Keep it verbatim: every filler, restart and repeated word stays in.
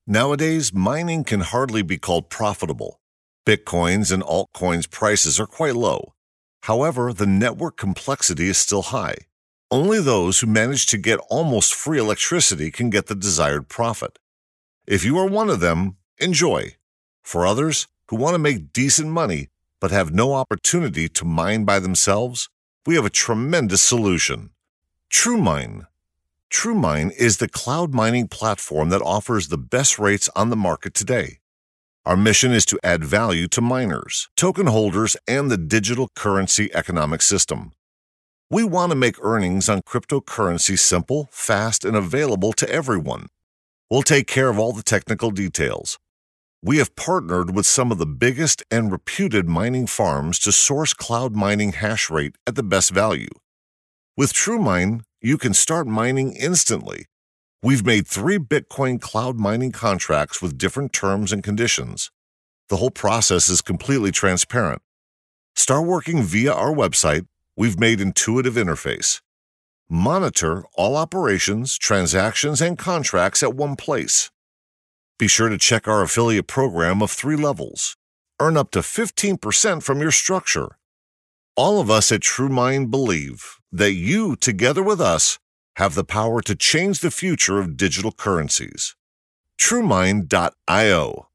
Nowadays, mining can hardly be called profitable. Bitcoins and altcoins prices are quite low. However, the network complexity is still high. Only those who manage to get almost free electricity can get the desired profit. If you are one of them, enjoy. For others who want to make decent money but have no opportunity to mine by themselves, we have a tremendous solution. TrueMine. TrueMine is the cloud mining platform that offers the best rates on the market today. Our mission is to add value to miners, token holders, and the digital currency economic system. We want to make earnings on cryptocurrency simple, fast, and available to everyone. We'll take care of all the technical details. We have partnered with some of the biggest and reputed mining farms to source cloud mining hash rate at the best value. With TrueMine, you can start mining instantly. We've made three Bitcoin cloud mining contracts with different terms and conditions. The whole process is completely transparent. Start working via our website. We've made intuitive interface. Monitor all operations, transactions, and contracts at one place. Be sure to check our affiliate program of three levels. Earn up to fifteen percent from your structure. All of us at TrueMine believe that you, together with us, have the power to change the future of digital currencies. TrueMine dot io